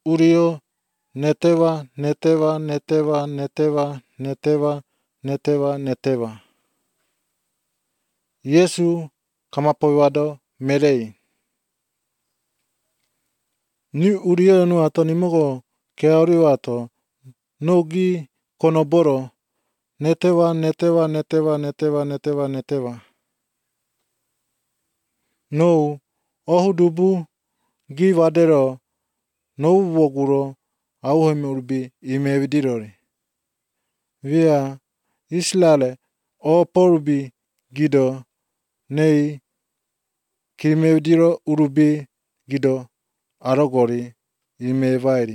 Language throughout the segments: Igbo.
urio neteva, neteva, neteva, neteva, neteva, neteva, neteva. Yesu kamapoivado merei. Ni urio nu ato nimogo keaurio ato nogi konoboro neteva, neteva, neteva, neteva, neteva, neteva. Nou ohudubu gi vadero nou voguro auhemi urbi imevidirori. Via Islale o porubi gido nei kimevidiro urubi gido arogori imevairi.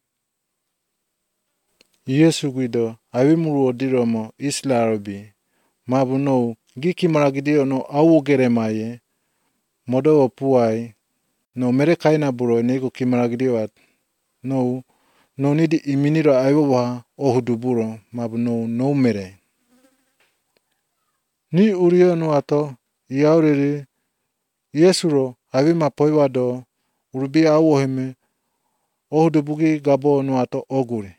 Yesu guido avimuru odiromo Islarobi mabu nou gi kimaragidio no augeremaye modo opuai no mere kaina buro nego kimaragidiwat no nidi iminiro aiwa ohuduburo mabu no mere. Ni urio no ato iauriri Yesuro avima poivado urubi auoheme ohudubugi gabo no ato oguri.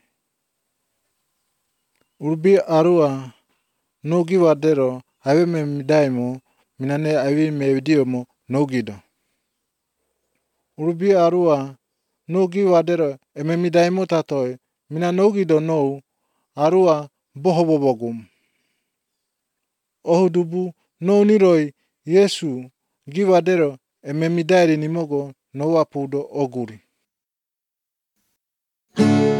Urubi arua nogi vadero avime midaimo minane avime vidiomo nogido. Urubi arua nogi vadero ememidaimo tatoi mina nogido nou arua bohobobogum. Ohudubu no niroi Yesu givadero ememidairi nimogo no apudo oguri.